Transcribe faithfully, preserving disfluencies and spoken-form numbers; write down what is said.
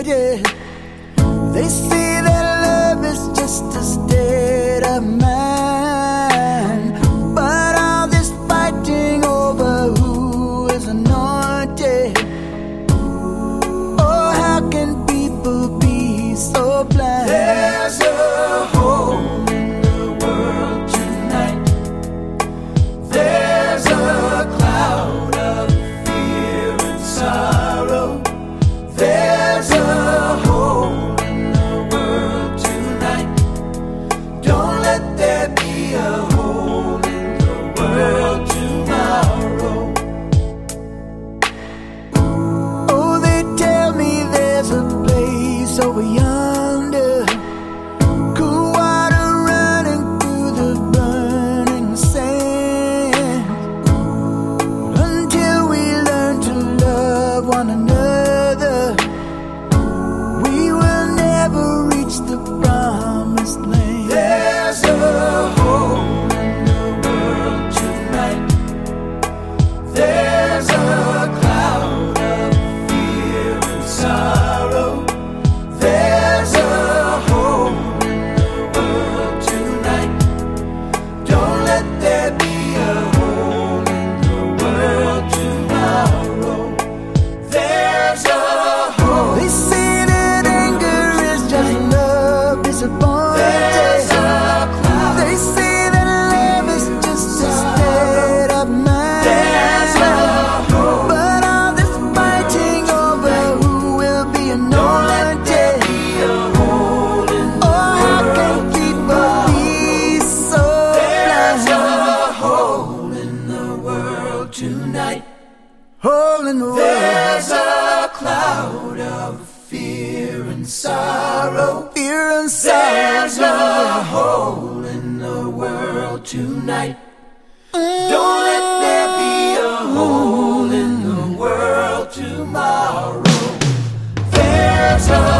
yeah. They say that love is just a state of mind, but all this fighting over who is anointed. Oh, how can people be so blind? There's a hole in the world tonight. There's a cloud of fear and sorrow. There's a hole in the world tonight. Don't let there be a hole in the world tomorrow. Oh, they tell me there's a place over yonder, cool water running through the burning sand. Until we learn to love one another, we will never reach the promised land. There's a hole in the world tonight. There's a cloud of fear and sorrow. There's a hole in the world tonight. Don't let there be a hole in the world tomorrow. There's a hole. They say that anger is just love disappointed. There's a cloud. They say that love is just a state of mind. There's a hole. But all this fighting over who will be anointed. Oh, how can people be so blind? There's a hole in the world tonight. Hole in the world. There's a cloud of fear and sorrow. Fear and sorrow. There's a hole in the world tonight. Don't let there be a hole in the world tomorrow. There's a